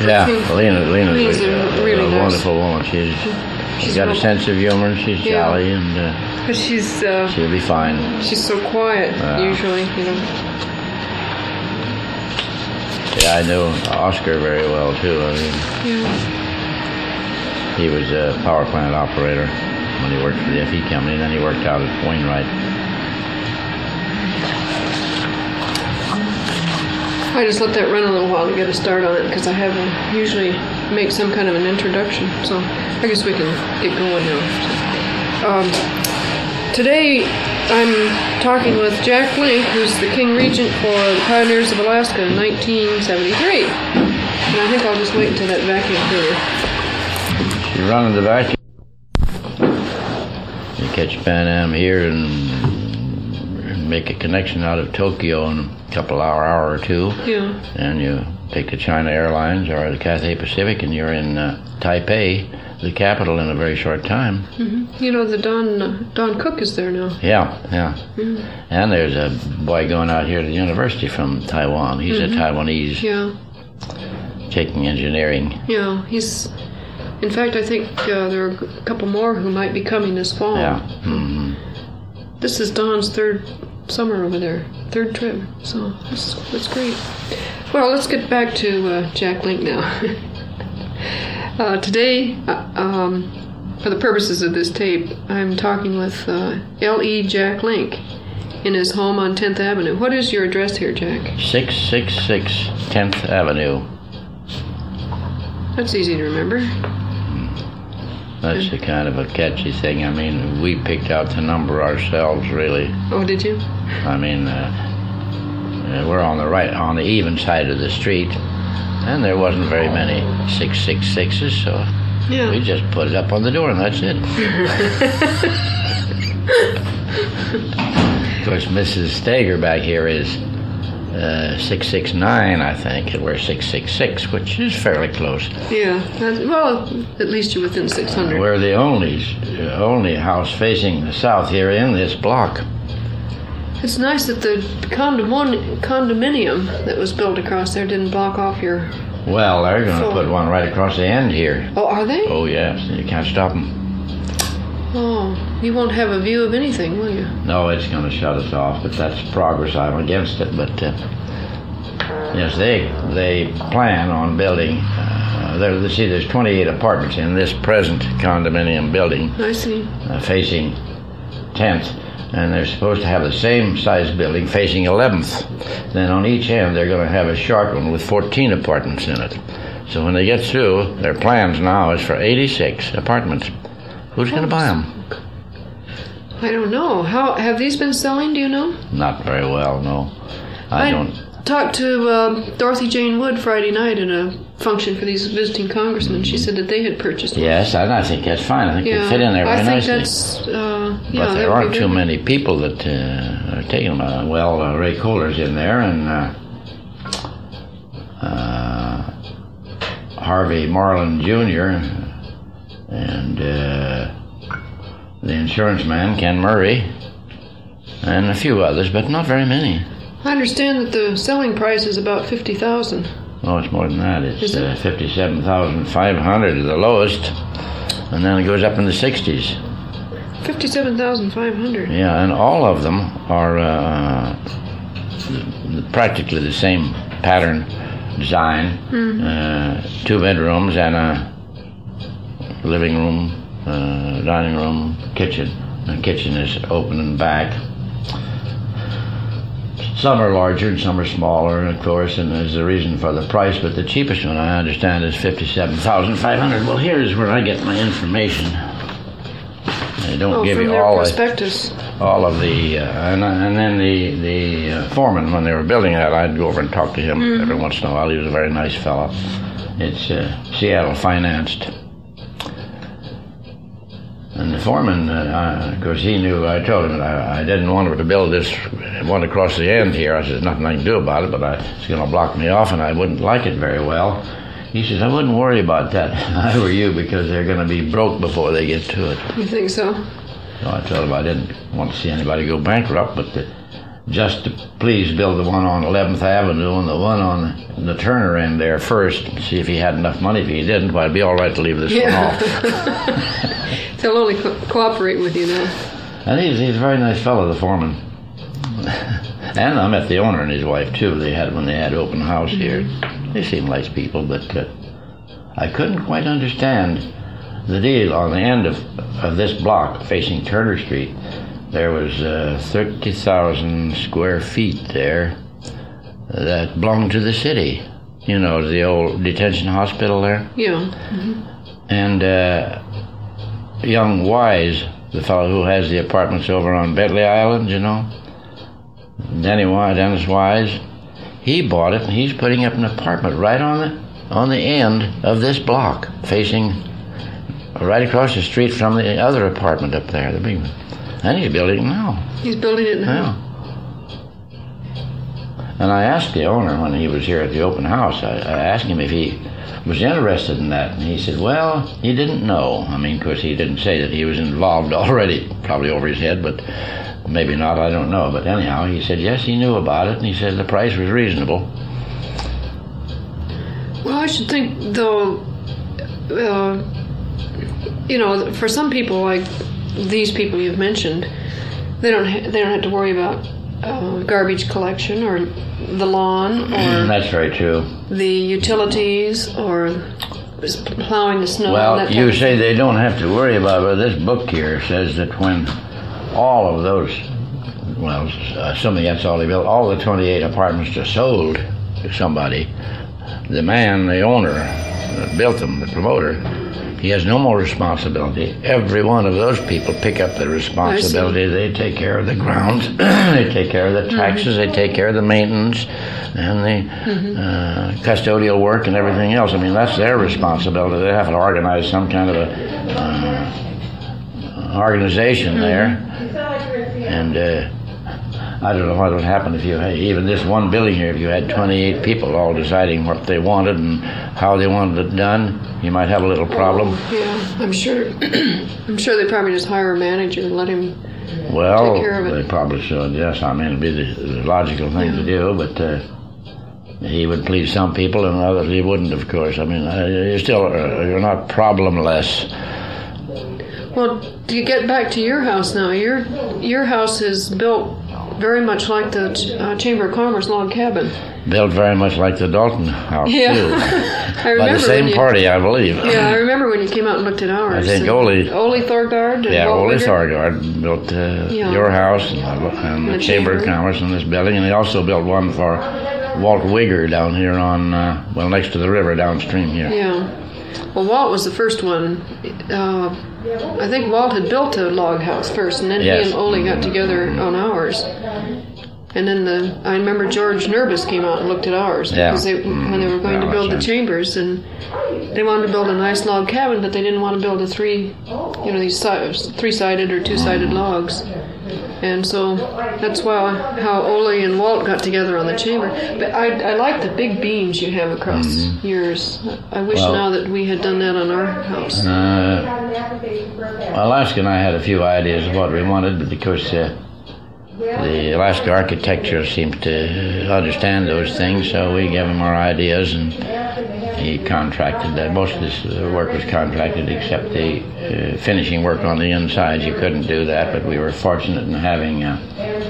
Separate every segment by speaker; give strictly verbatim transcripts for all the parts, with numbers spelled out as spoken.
Speaker 1: Yeah,
Speaker 2: too.
Speaker 1: Lena, Lena's,
Speaker 2: Lena's
Speaker 1: a,
Speaker 2: a really
Speaker 1: a
Speaker 2: nice.
Speaker 1: wonderful woman. She's, she's
Speaker 2: She's
Speaker 1: got a
Speaker 2: real-
Speaker 1: sense of humor, and she's
Speaker 2: Yeah.
Speaker 1: jolly, and uh,
Speaker 2: But she's uh,
Speaker 1: she'll be fine.
Speaker 2: she's so quiet
Speaker 1: Yeah.
Speaker 2: usually, you know.
Speaker 1: Yeah, I know Oscar very well too. I mean,
Speaker 2: Yeah.
Speaker 1: he was a power plant operator when he worked for the F E company, and then he worked out at Wainwright.
Speaker 2: I just let that run a little while to get a start on it because I have a, usually make some kind of an introduction. So I guess we can get going now. Um, today I'm talking with Jack Link, who's the King Regent for the Pioneers of Alaska in nineteen seventy-three. And I think I'll just wait until that vacuum cleaner.
Speaker 1: She's running the vacuum. You catch Pan Am here and make a connection out of Tokyo in a couple hour, hour or two.
Speaker 2: Yeah.
Speaker 1: And you take the China Airlines or the Cathay Pacific, and you're in uh, Taipei, the capital, in a very short time.
Speaker 2: Mm-hmm. You know, the Don uh, Don Cook is there now.
Speaker 1: Yeah, yeah.
Speaker 2: Mm-hmm.
Speaker 1: And there's a boy going out here to the university from Taiwan. He's
Speaker 2: Mm-hmm.
Speaker 1: a Taiwanese,
Speaker 2: Yeah.
Speaker 1: taking engineering.
Speaker 2: Yeah. He's. In fact, I think uh, there are a couple more who might be coming this fall.
Speaker 1: Yeah. hmm
Speaker 2: This is Don's third summer over there, third trip. So that's that's great. Well, let's get back to uh, Jack Link now. uh, today, uh, um, for the purposes of this tape, I'm talking with uh, L E Jack Link in his home on tenth Avenue. What is your address here, Jack?
Speaker 1: six six six tenth Avenue.
Speaker 2: That's easy to remember.
Speaker 1: That's the kind of a catchy thing. I mean, we picked out the number ourselves, really.
Speaker 2: Oh, did you?
Speaker 1: I mean, uh, uh, we're on the right, on the even side of the street, and there wasn't very many six six sixes, so
Speaker 2: Yeah.
Speaker 1: we just put it up on the door, and that's it. Of course, Missus Stager back here is uh, six six nine, I think, and we're six six six, which is fairly close.
Speaker 2: Yeah. That's, well, at least you're within six hundred.
Speaker 1: We're the only uh, only house facing the south here in this block.
Speaker 2: It's nice that the condomon- condominium that was built across there didn't block off your...
Speaker 1: Well, they're going to
Speaker 2: So-
Speaker 1: put one right across the end here.
Speaker 2: Oh, are they?
Speaker 1: Oh, yes, you can't stop them.
Speaker 2: Oh, you won't have a view of anything, will you?
Speaker 1: No, it's going to shut us off, but that's progress. I'm against it, but uh, yes, they they plan on building. Uh, there, see, there's twenty-eight apartments in this present condominium building
Speaker 2: I see.
Speaker 1: uh, facing tenth, and they're supposed to have the same size building facing eleventh. Then on each end, they're going to have a short one with fourteen apartments in it. So when they get through, their plans now is for eighty-six apartments. Who's going to buy them?
Speaker 2: I don't know. How have these been selling? Do you know?
Speaker 1: Not very well, no. I, don't.
Speaker 2: talked to uh, Dorothy Jane Wood Friday night at a function for these visiting congressmen. She said that they had purchased one.
Speaker 1: Yes, and I think that's fine. I think
Speaker 2: Yeah,
Speaker 1: they fit in there very
Speaker 2: I think
Speaker 1: nicely.
Speaker 2: that's uh, yeah.
Speaker 1: but
Speaker 2: that
Speaker 1: there
Speaker 2: would be
Speaker 1: aren't too
Speaker 2: good.
Speaker 1: many people that uh, are taking them. Uh, well, uh, Ray Kohler's in there, and uh, uh, Harvey Marlin Junior and uh, the insurance man, Ken Murray, and a few others, but not very many.
Speaker 2: I understand that the selling price is about fifty thousand.
Speaker 1: Oh, it's more than that. It's
Speaker 2: Is it?
Speaker 1: uh, fifty-seven thousand five hundred is the lowest, and then it goes up in the sixties.
Speaker 2: Fifty-seven thousand five hundred.
Speaker 1: Yeah, and all of them are uh, practically the same pattern design.
Speaker 2: Mm-hmm.
Speaker 1: Uh, two bedrooms and a living room, uh, dining room, kitchen. The kitchen is open and back. Some are larger and some are smaller, of course, and there's a reason for the price, but the cheapest one, I understand, is fifty-seven thousand five hundred. Well, here's where I get my information. They don't
Speaker 2: Oh,
Speaker 1: give
Speaker 2: from
Speaker 1: you
Speaker 2: their
Speaker 1: all the,
Speaker 2: prospectus.
Speaker 1: all of the, uh, and, and then the, the uh, foreman, when they were building that, I'd go over and talk to him
Speaker 2: Mm-hmm.
Speaker 1: every once in a while. He was a very nice fellow. It's uh, Seattle financed. And the foreman, uh, of course, he knew, I told him that I, I didn't want him to build this one across the end here. I said, there's nothing I can do about it, but I, it's going to block me off and I wouldn't like it very well. He says, I wouldn't worry about that if I were you, because they're going to be broke before they get to it.
Speaker 2: You think so?
Speaker 1: So I told him I didn't want to see anybody go bankrupt, but the, just to please build the one on eleventh Avenue and the one on the Turner end there first, and see if he had enough money. If he didn't, well, it'd be all right to leave this
Speaker 2: Yeah.
Speaker 1: one off.
Speaker 2: They'll only co- cooperate with you now.
Speaker 1: And he's, he's a very nice fellow, the foreman. And I met the owner and his wife, too. They had when they had open house here. They seemed nice people, but uh, I couldn't quite understand the deal on the end of, of this block facing Turner Street. There was uh, thirty thousand square feet there that belonged to the city. You know, the old detention hospital there.
Speaker 2: Yeah. Mm-hmm.
Speaker 1: And uh, young Wise, the fellow who has the apartments over on Bentley Island, you know, Denny Wise, Dennis Wise, he bought it, and he's putting up an apartment right on the on the end of this block, facing right across the street from the other apartment up there, the big one. And he's building it now.
Speaker 2: He's building it now.
Speaker 1: Yeah. And I asked the owner when he was here at the open house, I, I asked him if he was interested in that, and he said, well, he didn't know. I mean, of course, he didn't say that he was involved already, probably over his head, but maybe not, I don't know. But anyhow, he said, yes, he knew about it, and he said the price was reasonable.
Speaker 2: Well, I should think, though, uh, you know, for some people like these people you've mentioned, they don't ha- they don't have to worry about uh, garbage collection or the lawn or
Speaker 1: That's very true.
Speaker 2: the utilities or plowing the snow.
Speaker 1: Well,
Speaker 2: that type
Speaker 1: you
Speaker 2: of
Speaker 1: say
Speaker 2: thing.
Speaker 1: they don't have to worry about it, but this book here says that when all of those, well, assuming that's all they built, all the twenty-eight apartments are sold to somebody, the man, the owner that built them, the promoter, he has no more responsibility. Every one of those people pick up the responsibility. They take care of the grounds, they take care of the taxes, mm-hmm. they take care of the maintenance, and the mm-hmm. uh, custodial work and everything else. I mean, that's their responsibility. They have to organize some kind of a uh, organization mm-hmm. there. And uh, I don't know what would happen if you had, even this one building here, if you had twenty-eight people all deciding what they wanted and how they wanted it done, you might have a little problem.
Speaker 2: Oh, yeah, I'm sure. I'm sure they probably just hire a manager and let him
Speaker 1: well,
Speaker 2: take care of it.
Speaker 1: They probably should, yes. I mean, it'd be the, the logical thing
Speaker 2: yeah.
Speaker 1: to do, but uh, he would please some people and others he wouldn't, of course. I mean, uh, you're still, uh, you're not problemless.
Speaker 2: Well, to get back to your house now, your your house is built very much like the uh, Chamber of Commerce log cabin.
Speaker 1: Built very much like the Dalton house,
Speaker 2: yeah.
Speaker 1: too.
Speaker 2: I remember
Speaker 1: By the same
Speaker 2: you,
Speaker 1: party, I believe.
Speaker 2: Yeah, I remember when you came out and looked at ours.
Speaker 1: I think Ole...
Speaker 2: Ole Thorgard.
Speaker 1: Yeah,
Speaker 2: Walt
Speaker 1: Ole
Speaker 2: Wigger.
Speaker 1: Thorgard built uh,
Speaker 2: yeah.
Speaker 1: your house and, uh, and the,
Speaker 2: the
Speaker 1: Chamber
Speaker 2: chamber.
Speaker 1: of Commerce in this building, and he also built one for Walt Wigger down here on, uh, well, next to the river downstream here.
Speaker 2: Yeah. Well, Walt was the first one. Uh, I think Walt had built a log house first, and then
Speaker 1: yes.
Speaker 2: he and Ole got together on ours. And then the I remember George Nerbus came out and looked at ours
Speaker 1: yeah.
Speaker 2: because they, when they were going
Speaker 1: yeah,
Speaker 2: to build the
Speaker 1: right.
Speaker 2: chambers, and they wanted to build a nice log cabin, but they didn't want to build a three, you know, these si- three-sided or two-sided mm. logs. And so that's why how Ole and Walt got together on the chamber. But I, I like the big beams you have across mm-hmm. yours. I wish
Speaker 1: well,
Speaker 2: now that we had done that on our house.
Speaker 1: Uh, Alaska and I had a few ideas of what we wanted, but because uh, the Alaska architecture seems to understand those things, so we gave him our ideas, and he contracted that. Most of this work was contracted except the uh, finishing work on the inside. You couldn't do that, but we were fortunate in having uh,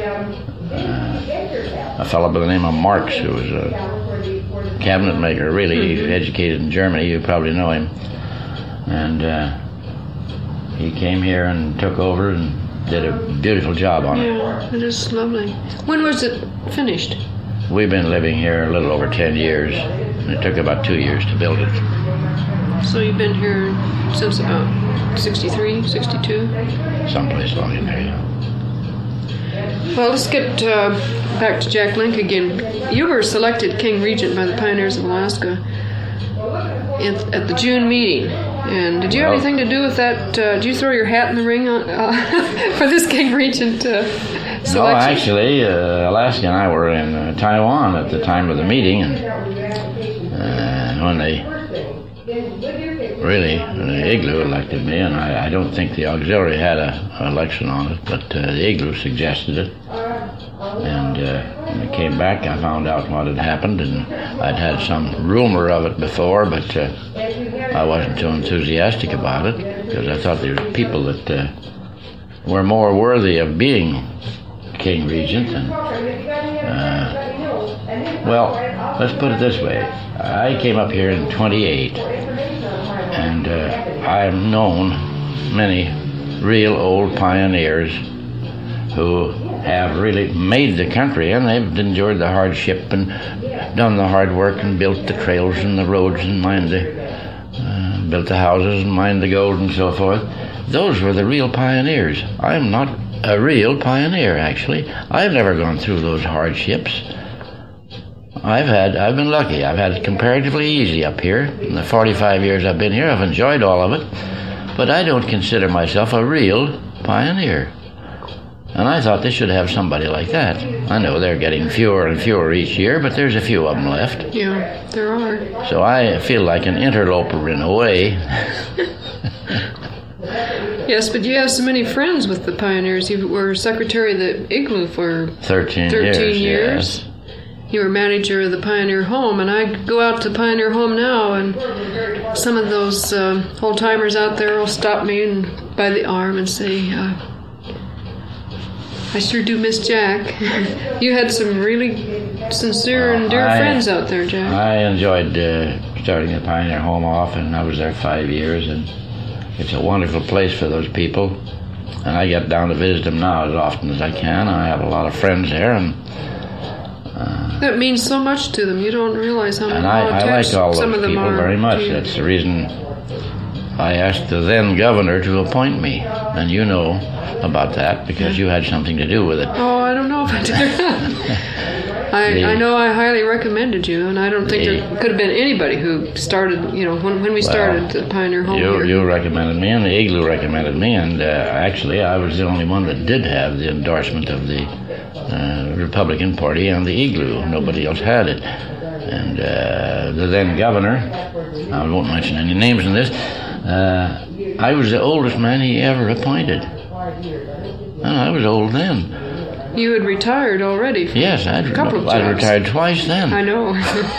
Speaker 1: uh, a fellow by the name of Marx, who was a cabinet maker, really mm-hmm. educated in Germany. You probably know him. And uh, he came here and took over and did a beautiful job on it.
Speaker 2: Yeah, it is lovely. When was it finished?
Speaker 1: We've been living here a little over ten years. It took about two years to build it.
Speaker 2: So you've been here since about sixty-three, sixty-two?
Speaker 1: Someplace along in there, yeah.
Speaker 2: Well, let's get uh, back to Jack Link again. You were selected King Regent by the Pioneers of Alaska in, at the June meeting. And did you well, have anything to do with that? Uh, did you throw your hat in the ring on, uh, for this King Regent uh, selection?
Speaker 1: No, actually, uh, Alaska and I were in uh, Taiwan at the time of the meeting, and uh, when they really, the Igloo elected me, and I, I don't think the auxiliary had an election on it, but uh, the Igloo suggested it. And uh, when I came back, I found out what had happened, and I'd had some rumor of it before, but uh, I wasn't too enthusiastic about it, because I thought there were people that uh, were more worthy of being king regent. And, uh, well, let's put it this way. I came up here in twenty-eight, and uh, I've known many real old pioneers who have really made the country, and they've endured the hardship and done the hard work and built the trails and the roads and mined the, uh, built the houses and mined the gold and so forth. Those were the real pioneers. I'm not a real pioneer, actually. I've never gone through those hardships. I've had, I've been lucky. I've had it comparatively easy up here. In the forty-five years I've been here, I've enjoyed all of it. But I don't consider myself a real pioneer. And I thought they should have somebody like that. I know they're getting fewer and fewer each year, but there's a few of them left.
Speaker 2: Yeah, there are.
Speaker 1: So I feel like an interloper in a way.
Speaker 2: Yes, but you have so many friends with the pioneers. You were secretary of the Igloo for
Speaker 1: thirteen,
Speaker 2: thirteen
Speaker 1: years.
Speaker 2: years.
Speaker 1: Yes.
Speaker 2: You were manager of the Pioneer Home, and I go out to Pioneer Home now, and some of those uh, old-timers out there will stop me and by the arm and say, uh, I sure do miss Jack. You had some really sincere
Speaker 1: well,
Speaker 2: and dear
Speaker 1: I,
Speaker 2: friends out there, Jack.
Speaker 1: I enjoyed uh, starting the Pioneer Home off, and I was there five years, and it's a wonderful place for those people. And I get down to visit them now as often as I can. I have a lot of friends there, and Uh,
Speaker 2: that means so much to them. You don't realize how,
Speaker 1: and
Speaker 2: how
Speaker 1: I, I
Speaker 2: attached
Speaker 1: like all
Speaker 2: some
Speaker 1: those
Speaker 2: of them
Speaker 1: people
Speaker 2: are
Speaker 1: very much.
Speaker 2: to you.
Speaker 1: That's the reason I asked the then governor to appoint me. And you know about that because you had something to do with it.
Speaker 2: Oh, I don't know if I did. I,
Speaker 1: The-
Speaker 2: I know I highly recommended you, and I don't think
Speaker 1: The-
Speaker 2: there could have been anybody who started, you know, when, when we started the Pioneer Home
Speaker 1: You,
Speaker 2: here.
Speaker 1: you recommended me, and the Igloo recommended me, and uh, actually I was the only one that did have the endorsement of the uh, Republican Party and the Igloo. Nobody else had it. And uh, the then governor, I won't mention any names in this, uh, I was the oldest man he ever appointed. And I was old then.
Speaker 2: You had retired already. From
Speaker 1: Yes, I'd,
Speaker 2: a couple of
Speaker 1: I'd
Speaker 2: jobs.
Speaker 1: retired twice then.
Speaker 2: I know.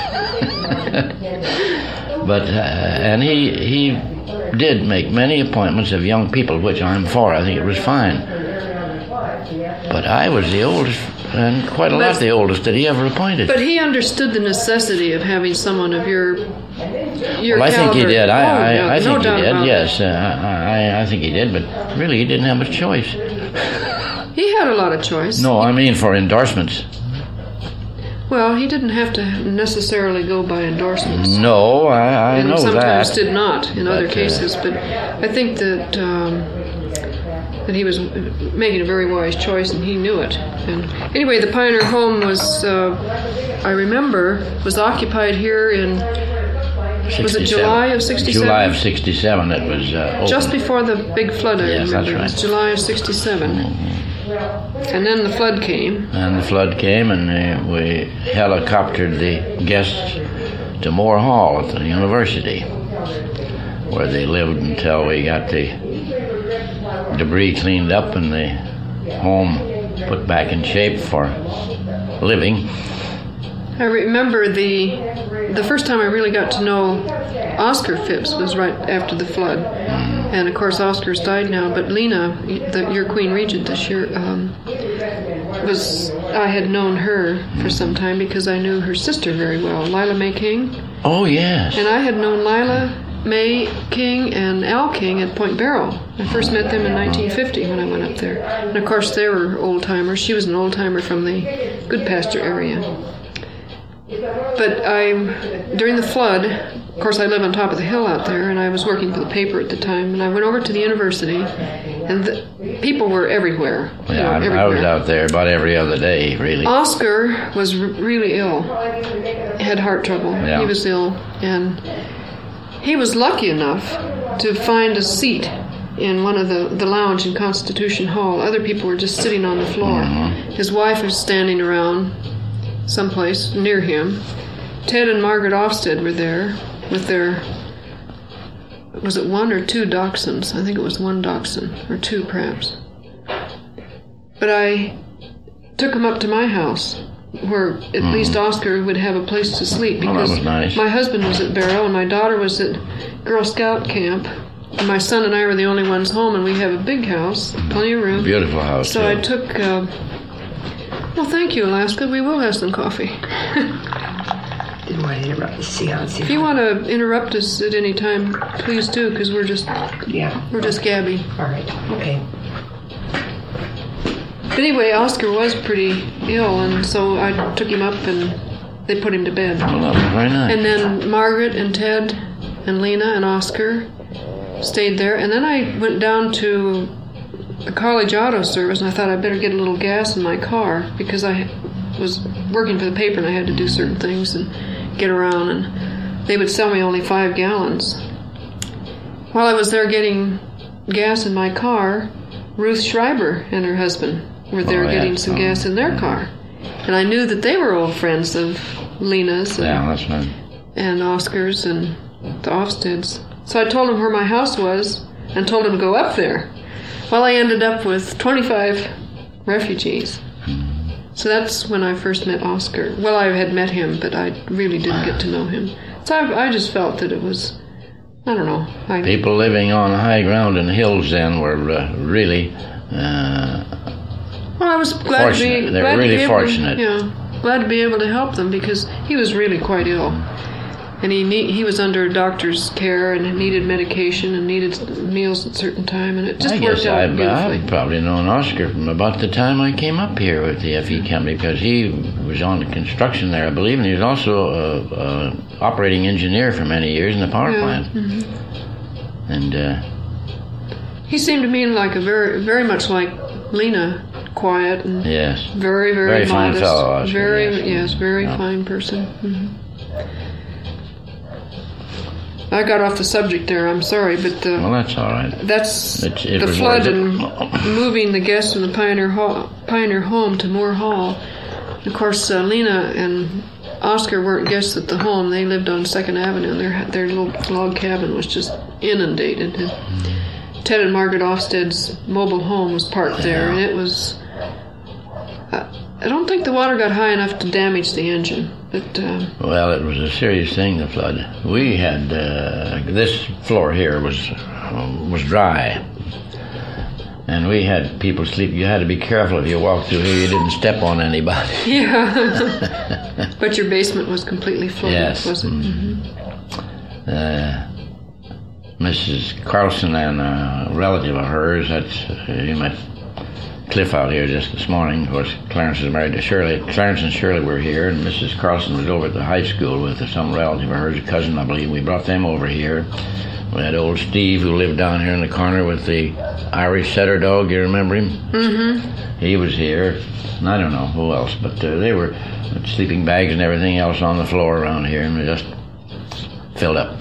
Speaker 1: But uh, and he he did make many appointments of young people, which I'm for. I think it was fine. But I was the oldest, and quite a lot
Speaker 2: But-
Speaker 1: the oldest that he ever appointed.
Speaker 2: But he understood the necessity of having someone of your your
Speaker 1: well, I think he
Speaker 2: caliber.
Speaker 1: did. I
Speaker 2: Oh,
Speaker 1: I,
Speaker 2: no,
Speaker 1: I
Speaker 2: no
Speaker 1: think he
Speaker 2: doubt
Speaker 1: did.
Speaker 2: about
Speaker 1: Yes, uh, I I I think he did. But really, he didn't have much choice.
Speaker 2: that. He had a lot of choice.
Speaker 1: No, I mean for endorsements.
Speaker 2: Well, he didn't have to necessarily go by endorsements.
Speaker 1: No, I, I
Speaker 2: and
Speaker 1: know
Speaker 2: sometimes
Speaker 1: that.
Speaker 2: did not in other
Speaker 1: But, uh,
Speaker 2: cases. But I think that um, that he was making a very wise choice, and he knew it. And anyway, the Pioneer Home was, uh, I remember, was occupied here in was it July of sixty-seven?
Speaker 1: July of sixty-seven. It was uh, opened.
Speaker 2: just before the big flood. I
Speaker 1: Yes,
Speaker 2: remember
Speaker 1: that's
Speaker 2: it was
Speaker 1: right.
Speaker 2: July of sixty-seven, and then the flood came.
Speaker 1: And the flood came, and uh, we helicoptered the guests to Moore Hall at the university, where they lived until we got the debris cleaned up and the home put back in shape for living.
Speaker 2: I remember the the first time I really got to know Oscar Phipps was right after the flood, and of course Oscar's died now. But Lena, the, your Queen Regent this year, um, was I had known her for some time because I knew her sister very well, Lila Mae King,
Speaker 1: Oh, yes.
Speaker 2: and I had known Lila Mae King and Al King at Point Barrow. I first met them in nineteen fifty when I went up there, and of course they were old timers. She was an old timer from the Good Pasture area. But I, during the flood, of course I live on top of the hill out there, and I was working for the paper at the time, and I went over to the university, and the, people were everywhere. you
Speaker 1: Yeah,
Speaker 2: know,
Speaker 1: I, I
Speaker 2: everywhere.
Speaker 1: was out there about every other day, really.
Speaker 2: Oscar was r- really ill, had heart trouble.
Speaker 1: Yeah.
Speaker 2: He was ill, and he was lucky enough to find a seat in one of the, the lounge in Constitution Hall. Other people were just sitting on the floor.
Speaker 1: Mm-hmm.
Speaker 2: His wife was standing around someplace near him. Ted and Margaret Ofsted were there with their, was it one or two dachshunds? I think it was one dachshund, or two perhaps. But I took him up to my house, where at mm. least Oscar would have a place to sleep, because
Speaker 1: oh, that was nice.
Speaker 2: My husband was at Barrow and my daughter was at Girl Scout camp. And my son and I were the only ones home, and we have a big house, plenty of room.
Speaker 1: Beautiful house.
Speaker 2: So
Speaker 1: too.
Speaker 2: I took. Uh, well, thank you, Alaska. We will have some coffee.
Speaker 3: Didn't want to interrupt the seance.
Speaker 2: If you want to interrupt us at any time, please do, because we're just
Speaker 3: yeah
Speaker 2: we're just gabbing.
Speaker 3: All right. Okay.
Speaker 2: But anyway, Oscar was pretty ill, and so I took him up and they put him to bed.
Speaker 1: Well, that was very nice.
Speaker 2: And then Margaret and Ted and Lena and Oscar stayed there, and then I went down to the college auto service, and I thought I'd better get a little gas in my car, because I was working for the paper and I had to do certain things and get around, and they would sell me only five gallons. While I was there getting gas in my car, Ruth Schreiber and her husband were there oh, yeah. getting some oh. gas in their car, and I knew that they were old friends of Lena's and,
Speaker 1: yeah, that's right.
Speaker 2: and Oscar's and the Ofsteds. So I told them where my house was and told them to go up there. Well, I ended up with twenty-five refugees. So that's when I first met Oscar. Well, I had met him, but I really didn't get to know him. So I, I just felt that it was, I don't know. I,
Speaker 1: People living on high ground in hills then were uh, really uh,
Speaker 2: well, I was glad
Speaker 1: fortunate.
Speaker 2: to be,
Speaker 1: they
Speaker 2: glad
Speaker 1: were really
Speaker 2: to be
Speaker 1: fortunate.
Speaker 2: Able, yeah, glad to be able to help them, because he was really quite ill. And he need, he was under a doctor's care and needed medication and needed meals at a certain time, and it just
Speaker 1: I
Speaker 2: worked
Speaker 1: guess
Speaker 2: out
Speaker 1: I've,
Speaker 2: beautifully.
Speaker 1: I've probably known Oscar from about the time I came up here with the F E company, because he was on the construction there, I believe, and he was also a, a operating engineer for many years in the power
Speaker 2: yeah.
Speaker 1: plant.
Speaker 2: Mm-hmm.
Speaker 1: And uh,
Speaker 2: he seemed to me like a very, very much like Lena, quiet and
Speaker 1: yes,
Speaker 2: very, very,
Speaker 1: very
Speaker 2: modest.
Speaker 1: fine fellow. Oscar,
Speaker 2: very,
Speaker 1: yes,
Speaker 2: yes very
Speaker 1: yeah.
Speaker 2: fine person. Mm-hmm. I got off the subject there, I'm sorry, but uh,
Speaker 1: well, that's all right.
Speaker 2: That's
Speaker 1: it, it
Speaker 2: the
Speaker 1: was
Speaker 2: flood and moving the guests from the Pioneer Hall, Pioneer home to Moore Hall. Of course, uh, Lena and Oscar weren't guests at the home. They lived on Second Avenue, and their their little log cabin was just inundated. And Ted and Margaret Ofsted's mobile home was parked there, and it was... Uh, I don't think the water got high enough to damage the engine, but... Uh,
Speaker 1: well, it was a serious thing, the flood. We had... Uh, this floor here was uh, was dry. And we had people sleep. You had to be careful if you walked through here. You didn't step on anybody.
Speaker 2: Yeah. But your basement was completely flooded,
Speaker 1: yes.
Speaker 2: was it?
Speaker 1: Mm-hmm. Uh, Missus Carlson and a relative of hers, that's... Uh, you met Cliff out here just this morning. Of course, Clarence is married to Shirley. Clarence and Shirley were here, and Missus Carlson was over at the high school with some relative of hers, a cousin, I believe. We brought them over here. We had old Steve, who lived down here in the corner with the Irish setter dog. You remember him?
Speaker 2: Mm-hmm.
Speaker 1: He was here. And I don't know who else, but uh, they were with sleeping bags and everything else on the floor around here, and we just filled up.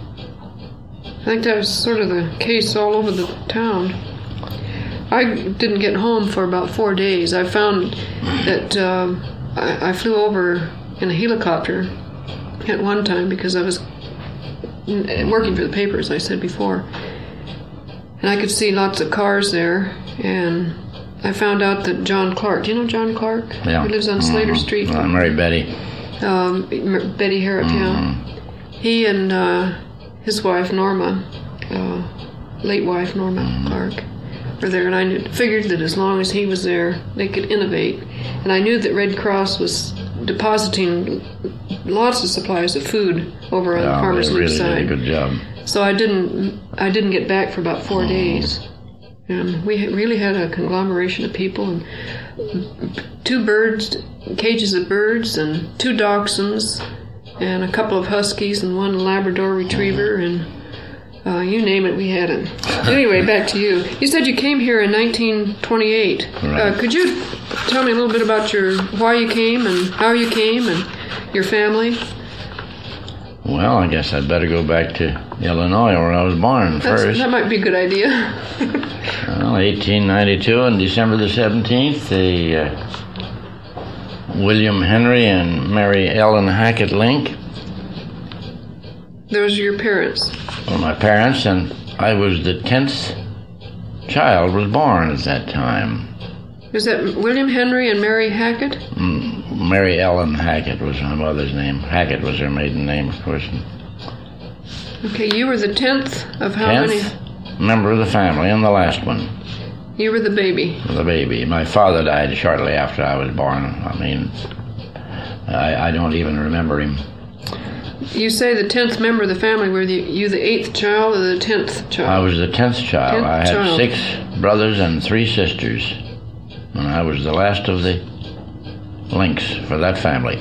Speaker 2: I think that was sort of the case all over the town. I didn't get home for about four days. I found that um, I, I flew over in a helicopter at one time because I was working for the paper, as I said before. And I could see lots of cars there, and I found out that John Clark, do you know John Clark?
Speaker 1: Yeah.
Speaker 2: He lives on mm-hmm. Slater Street.
Speaker 1: I married Betty.
Speaker 2: Um, Betty Harrop, mm-hmm. yeah. He and uh, his wife, Norma, uh, late wife, Norma mm-hmm. Clark, were there, and I knew, figured that as long as he was there, they could innovate. And I knew that Red Cross was depositing lots of supplies of food over on
Speaker 1: yeah,
Speaker 2: the Farmers Loop
Speaker 1: really
Speaker 2: side.
Speaker 1: Did a good job.
Speaker 2: So I didn't, I didn't get back for about four mm. days. And we really had a conglomeration of people, and two birds, cages of birds, and two dachshunds, and a couple of huskies, and one Labrador retriever, and Uh, you name it, we had it. Anyway, back to you. You said you came here in nineteen twenty-eight.
Speaker 1: Right.
Speaker 2: Uh, could you tell me a little bit about your why you came and how you came and your family?
Speaker 1: Well, I guess I'd better go back to Illinois, where I was born
Speaker 2: That's,
Speaker 1: first.
Speaker 2: That might be a good idea.
Speaker 1: Well, eighteen ninety-two, on December the seventeenth, the uh, William Henry and Mary Ellen Hackett Link.
Speaker 2: Those are your parents.
Speaker 1: Well, my parents, and I was the tenth child was born at that time.
Speaker 2: Is that William Henry and Mary Hackett?
Speaker 1: Mm, Mary Ellen Hackett was my mother's name. Hackett was her maiden name, of course.
Speaker 2: Okay, you were the tenth of how
Speaker 1: Tenth
Speaker 2: many?
Speaker 1: member of the family, and the last one.
Speaker 2: You were the baby.
Speaker 1: The baby. My father died shortly after I was born. I mean, I, I don't even remember him.
Speaker 2: You say the tenth member of the family. Were you, you the eighth child or the tenth child?
Speaker 1: I was the tenth child.
Speaker 2: Tenth
Speaker 1: I had
Speaker 2: child.
Speaker 1: six brothers and three sisters. And I was the last of the links for that family.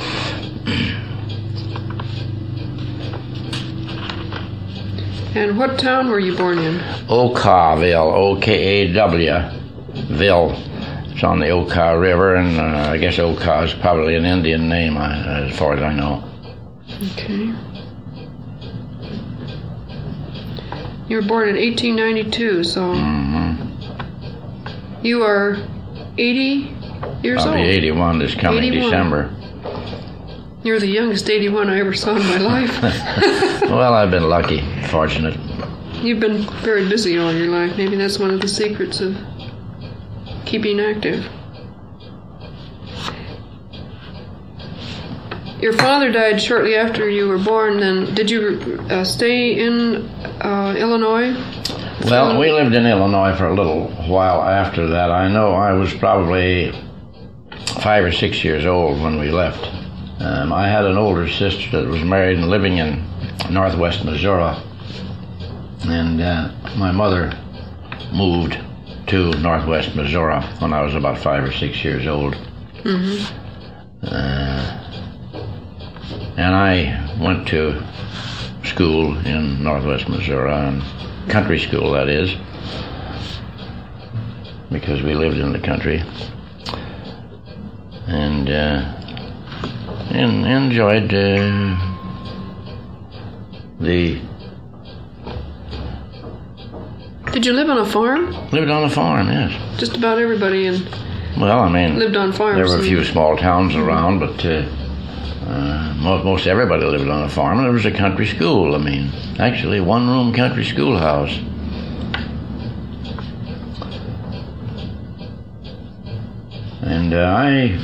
Speaker 2: And what town were you born in?
Speaker 1: Okawville, O K A W, Ville. It's on the Okaw River, and uh, I guess Okaw is probably an Indian name, uh, as far as I know.
Speaker 2: Okay. You were born in eighteen ninety-two, so
Speaker 1: Mm-hmm.
Speaker 2: you are eighty years
Speaker 1: I'll
Speaker 2: old.
Speaker 1: be eighty-one this coming
Speaker 2: eighty-one.
Speaker 1: December.
Speaker 2: You're the youngest eighty-one I ever saw in my life.
Speaker 1: Well, I've been lucky, fortunate.
Speaker 2: You've been very busy all your life. Maybe that's one of the secrets of keeping active. Your father died shortly after you were born. Then, did you uh, stay in uh, Illinois?
Speaker 1: Well, we lived in Illinois for a little while after that. I know I was probably five or six years old when we left. Um, I had an older sister that was married and living in northwest Missouri. And uh, my mother moved to northwest Missouri when I was about five or six years old.
Speaker 2: Mm-hmm.
Speaker 1: Uh, and I went to school in northwest Missouri, and country school, that is, because we lived in the country. And uh, in, enjoyed uh, the...
Speaker 2: Did you live on a farm?
Speaker 1: Lived on a farm, yes.
Speaker 2: Just about everybody in
Speaker 1: Well, I mean,
Speaker 2: lived on farms.
Speaker 1: there were a
Speaker 2: and-
Speaker 1: few small towns around, but uh, uh, most, most everybody lived on a farm, and it was a country school. I mean, actually, one-room country schoolhouse. And uh, I,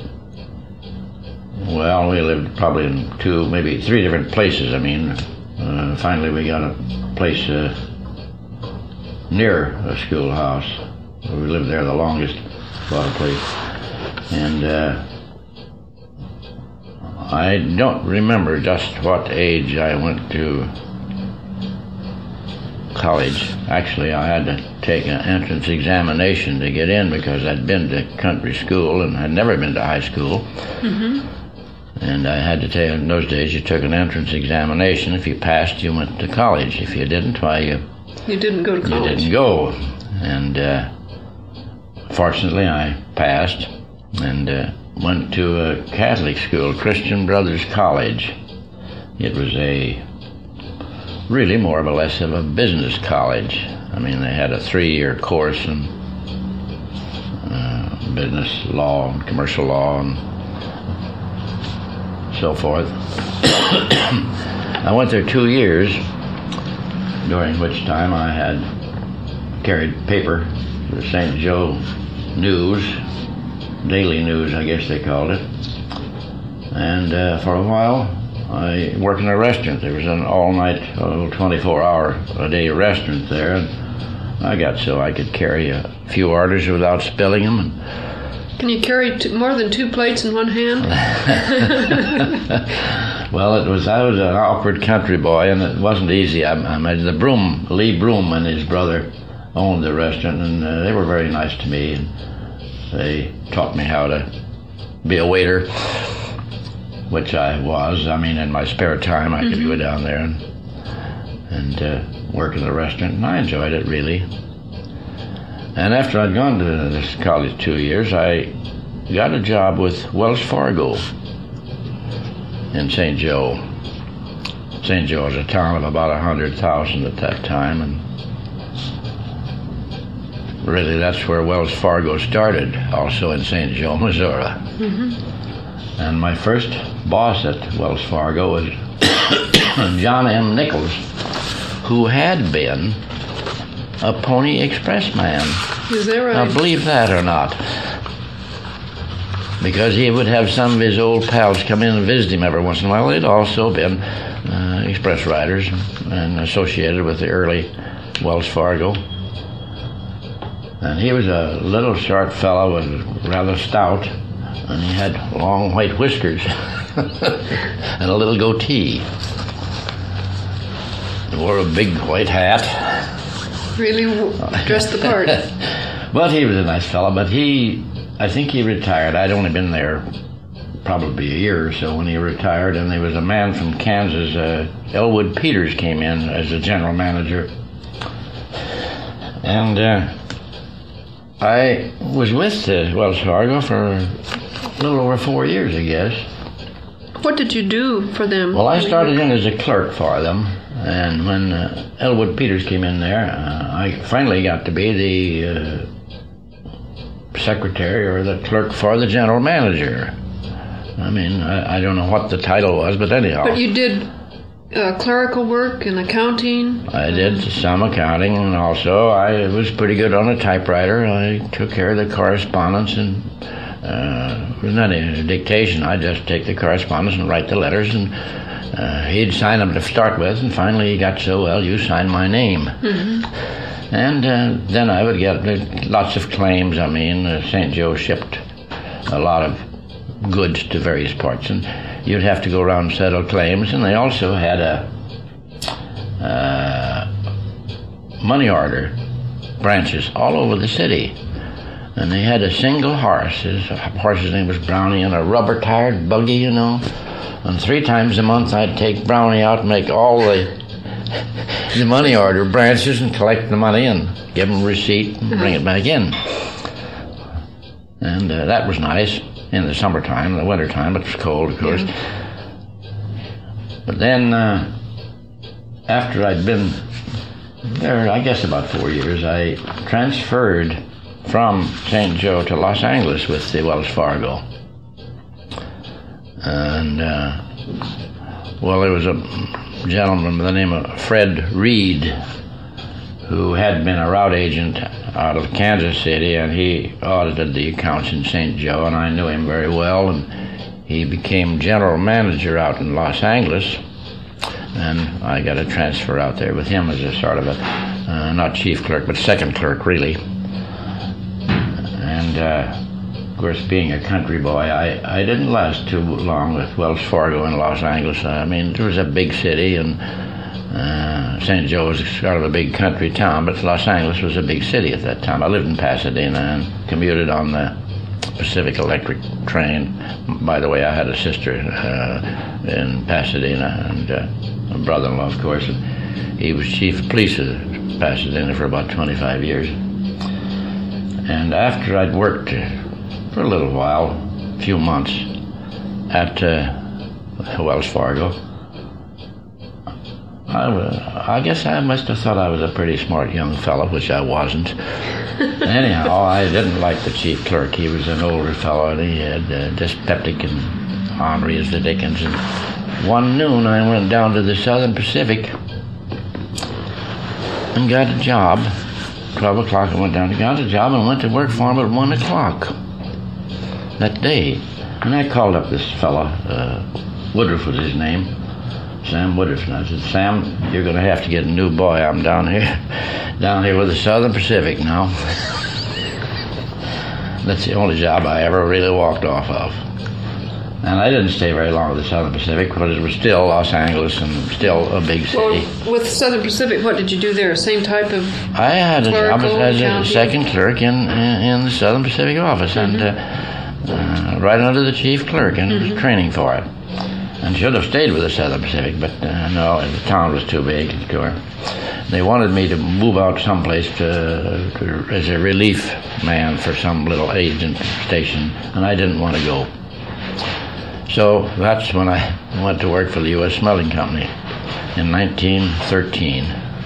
Speaker 1: well, we lived probably in two, maybe three different places. I mean, uh, finally we got a place uh, near a schoolhouse. We lived there the longest, bought a place. And uh, I don't remember just what age I went to college. Actually, I had to take an entrance examination to get in because I'd been to country school and I'd never been to high school.
Speaker 2: Mm-hmm.
Speaker 1: And I had to take, in those days, you took an entrance examination. If you passed, you went to college. If you didn't, why, you,
Speaker 2: You didn't go to
Speaker 1: you
Speaker 2: college.
Speaker 1: didn't go. And uh, fortunately, I passed and uh, went to a Catholic school, Christian Brothers College. It was a really more or less of a business college. I mean, they had a three-year course in uh, business law and commercial law and so forth. I went there two years, during which time I had carried paper, the Saint Joe News, Daily News, I guess they called it. And uh, for a while, I worked in a restaurant. There was an all-night, oh, twenty-four hour a day restaurant there. And I got so I could carry a few orders without spilling them. And
Speaker 2: Can you carry t- more than two plates in one hand?
Speaker 1: well, it was I was an awkward country boy, and it wasn't easy. I, I met the Broom, Lee Broom, and his brother owned the restaurant, and uh, they were very nice to me. And they taught me how to be a waiter, which I was. I mean, in my spare time, I could
Speaker 2: Mm-hmm.
Speaker 1: go down there and and uh, work in the restaurant, and I enjoyed it really. And after I'd gone to this college two years, I got a job with Wells Fargo in Saint Joe. Saint Joe was a town of about a hundred thousand at that time, and really that's where Wells Fargo started, also in Saint Joe, Missouri.
Speaker 2: Mm-hmm.
Speaker 1: And my first boss at Wells Fargo was John M. Nichols, who had been a Pony Express man.
Speaker 2: Is that right?
Speaker 1: Now, believe that or not. because he would have some of his old pals come in and visit him every once in a while. They'd also been uh, express riders and associated with the early Wells Fargo. And he was a little short fellow, was rather stout, and he had long white whiskers and a little goatee. He wore a big white hat.
Speaker 2: Really dressed the part.
Speaker 1: But he was a nice fellow. But he, I think he retired. I'd only been there probably a year or so when he retired, and there was a man from Kansas, uh, Elwood Peters, came in as a general manager. And uh, I was with uh, Wells Fargo for a little over four years, I guess.
Speaker 2: What did you do for them?
Speaker 1: Well, I started in as a clerk for them, and when uh, Elwood Peters came in there, uh, I finally got to be the uh, secretary or the clerk for the general manager. I mean, I, I don't know what the title was, but anyhow.
Speaker 2: But you did uh, clerical work and accounting?
Speaker 1: I did some accounting, and also I was pretty good on a typewriter. I took care of the correspondence, and uh, it was not a dictation. I'd just take the correspondence and write the letters, and uh, he'd sign them to start with, and finally he got so, well, you sign my name. Mm-hmm. And uh, then I would get lots of claims. I mean, uh, Saint Joe shipped a lot of goods to various parts, and you'd have to go around and settle claims. And they also had a uh, money order branches all over the city, and they had a single horse. His horse's name was Brownie, and a rubber-tired buggy, you know. And three times a month I'd take Brownie out and make all the the money order branches and collect the money and give them a receipt and bring it back in. And uh, that was nice in the summertime. In the wintertime it was cold, of course. Yeah. But then uh, after I'd been there, I guess about four years, I transferred from Saint Joe to Los Angeles with the Wells Fargo. And uh, well, there was a gentleman by the name of Fred Reed who had been a route agent out of Kansas City, and he audited the accounts in Saint Joe, and I knew him very well, and he became general manager out in Los Angeles, and I got a transfer out there with him as a sort of a, uh, not chief clerk, but second clerk, really. And uh, of course, being a country boy, I, I didn't last too long with Wells Fargo in Los Angeles. I mean, it was a big city, and uh, Saint Joe was sort of a big country town, but Los Angeles was a big city at that time. I lived in Pasadena and commuted on the Pacific Electric train. By the way, I had a sister uh, in Pasadena, and uh, a brother-in-law, of course, and he was chief of police of Pasadena for about twenty-five years. And after I'd worked uh, for a little while, a few months, at uh, Wells Fargo, I, I guess I must have thought I was a pretty smart young fellow, which I wasn't. Anyhow, I didn't like the chief clerk. He was an older fellow, and he had uh, dyspeptic and ornery as the dickens. And one noon, I went down to the Southern Pacific and got a job. Twelve o'clock, I went down, got a job, and went to work for him at one o'clock that day. And I called up this fellow, uh, Woodruff was his name, Sam Woodruff, and I said, Sam, you're going to have to get a new boy. I'm down here, down here with the Southern Pacific now. That's the only job I ever really walked off of. And I didn't stay very long with the Southern Pacific because it was still Los Angeles and still a big city.
Speaker 2: Well, with Southern Pacific, what did you do there? Same type of
Speaker 1: I had a job as, as a
Speaker 2: county?
Speaker 1: second clerk in, in in the Southern Pacific office, mm-hmm. and uh, uh, right under the chief clerk, and mm-hmm. was training for it. And should have stayed with the Southern Pacific, but uh, no, the town was too big. They wanted me to move out someplace to, to as a relief man for some little agent station, and I didn't want to go. So that's when I went to work for the U S Smelting Company in nineteen thirteen.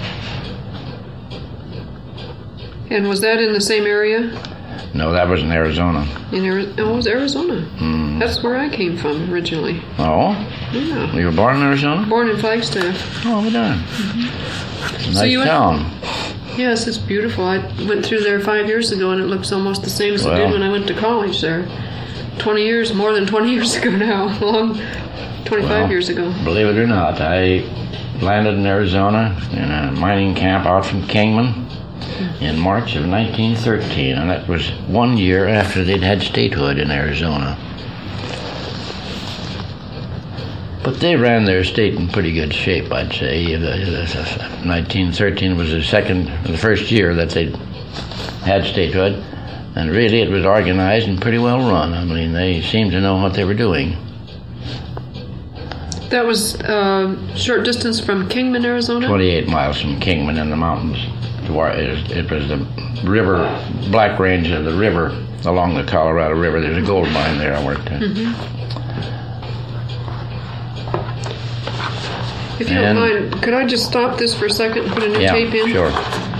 Speaker 2: And was that in the same area?
Speaker 1: No, that was in Arizona.
Speaker 2: In Arizona? Oh, it was Arizona.
Speaker 1: Mm.
Speaker 2: That's where I came from originally.
Speaker 1: Oh?
Speaker 2: Yeah.
Speaker 1: You were born in Arizona?
Speaker 2: Born in Flagstaff.
Speaker 1: Oh, well done.
Speaker 2: Mm-hmm.
Speaker 1: Nice
Speaker 2: so you
Speaker 1: town.
Speaker 2: Went, yes, it's beautiful. I went through there five years ago, and it looks almost the same as well, it did when I went to college there. twenty years, more than twenty years ago now, long, twenty-five
Speaker 1: Well,
Speaker 2: years ago.
Speaker 1: Believe it or not, I landed in Arizona in a mining camp out from Kingman in March of nineteen thirteen, and that was one year after they'd had statehood in Arizona. But they ran their state in pretty good shape, I'd say. nineteen thirteen was the second, the first year that they had statehood, and really it was organized and pretty well run. I mean, they seemed to know what they were doing.
Speaker 2: That was uh, short distance from Kingman, Arizona?
Speaker 1: twenty-eight miles from Kingman in the mountains. It was the river, Black Range of the river, along the Colorado River. There's a gold mine there I worked at.
Speaker 2: Mm-hmm. If you
Speaker 1: And-
Speaker 2: don't mind, could I just stop this for a second and put a new
Speaker 1: Yeah,
Speaker 2: tape in?
Speaker 1: sure.